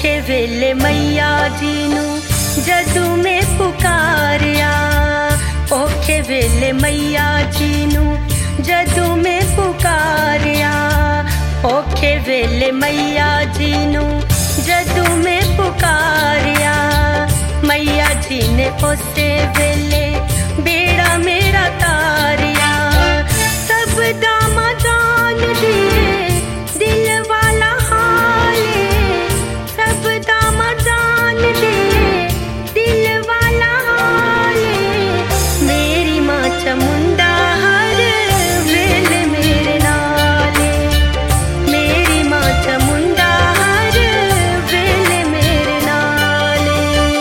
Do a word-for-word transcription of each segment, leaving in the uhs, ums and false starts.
ਔਖੇ ਵੇਲੇ ਮਈਆ ਜੀ ਨੂੰ ਜਦੋਂ ਮੈਂ ਪੁਕਾਰਿਆ, ਔਖੇ ਵੇਲੇ ਮਈਆ ਜੀ ਨੂੰ ਜਦੋਂ ਮੈਂ ਪੁਕਾਰਿਆ, ਔਖੇ ਵੇਲੇ ਮਈਆ ਜੀ ਨੂੰ ਜਦੋਂ ਮੈਂ ਪੁਕਾਰਿਆ, ਮਈਆ ਜੀ ਨੇ ਉਸੇ ਵੇਲੇ ਬੇੜਾ ਮੇਰਾ ਤਾਰਿਆ। ਸਭ ਦਾ ਮਾਂ ਜਾਣਦੀ ਏ ਦਿਲ ਵਾਲਾ ਹਾਲ ਏ, ਸਭ ਦਾ ਮਾਂ ਜਾਣਦੀ ਏ ਦਿਲ ਵਾਲਾ ਹਾਲ ਏ। ਮੇਰੀ ਮਾਂ ਚਮੁੰਡਾ ਹਰ ਵੇਲੇ ਮੇਰੇ ਨਾਲ ਏ, ਮੇਰੀ ਮਾਂ ਚਮੁੰਡਾ ਹਰ ਵੇਲੇ ਮੇਰੇ ਨਾਲ ਏ।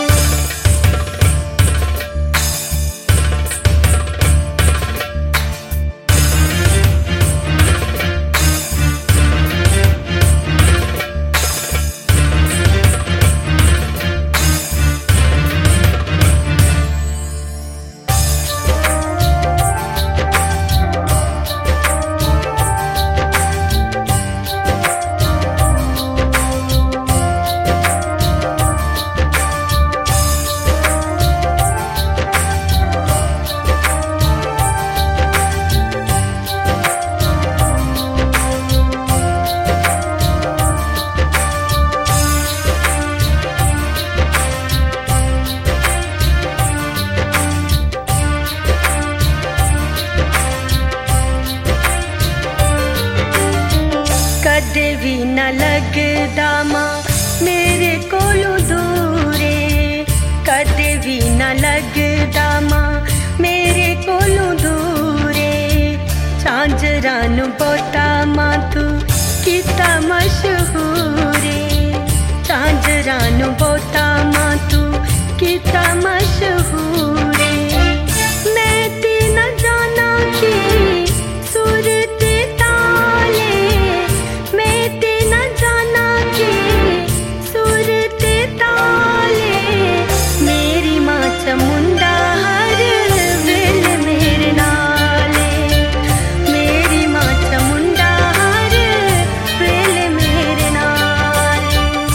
ਕਦੇ ਵੀ ਨਾ ਲੱਗਦਾ ਮਾਂ ਮੇਰੇ ਕੋਲੋਂ ਦੂਰੇ, ਕਦੇ ਵੀ ਨਾ ਲੱਗਦਾ ਮਾਂ ਮੇਰੇ ਕੋਲੋਂ ਦੂਰੇ। ਝਾਂਜਰਾਂ ਨੂੰ ਬਹੁਤਾ ਮਾਂ ਤੂੰ ਕੀਤਾ ਮਸ਼ਹੂਰੇ, ਝਾਂਜਰਾਂ ਨੂੰ ਬਹੁਤਾ ਮਾਂ ਤੂੰ ਕੀਤਾ ਮਸ਼ਹੂਰੇ। ਮੈਂ ਤੇ ਨਾ ਜਾਣਾ ਕੀ ਸੁਰ ਤੇ ਤਾਲੇ, ਮੈਂ ਤੇ ਨਾ ਜਾਣਾ ਕੀ ਸੁਰ ਤੇ ਤਾਲੇ। ਮੇਰੀ ਮਾਂ ਚਮੁੰਡਾ ਹਰ ਵੇਲੇ ਮੇਰੇ ਨਾਲ ਏ, ਮੇਰੀ ਮਾਂ ਚਮੁੰਡਾ ਹਰ ਵੇਲੇ ਮੇਰੇ ਨਾਲ ਏ।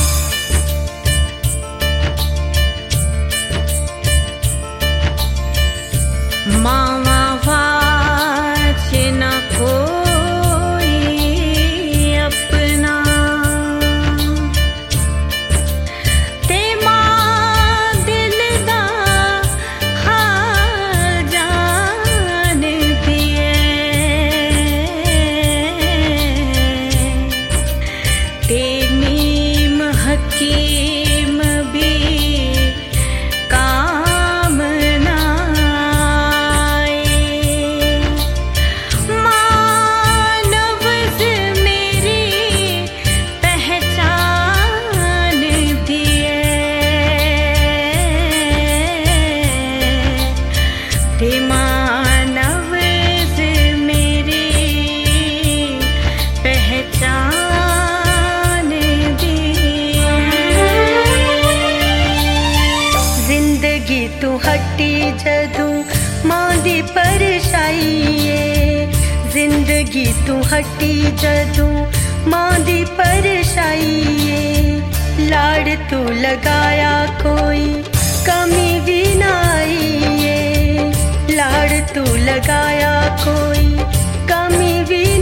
ਮਾਵਾਂ ਵਾਚ ਨਾ ਕੋਈ ਆਪਣਾ, ਤੇ ਮਾਂ ਦਿਲ ਦਾ ਹਾਲ ਜਾਣਦੀ ਏ, ਤੇ ਨੀਮ ਹਕੀਮ ਵੀ काम ना आए। मानव से मेरी पहचान दिए, ते मानव से मेरी पहचान दिए। जिंदगी तू हटी जदों मां दी परछाई ए, जिंदगी तू हटी जदों मां दी परछाई ए। लाड़ तू लगाया कोई कमी भी ना आई ए, लाड़ तू लगाया कोई कमी भी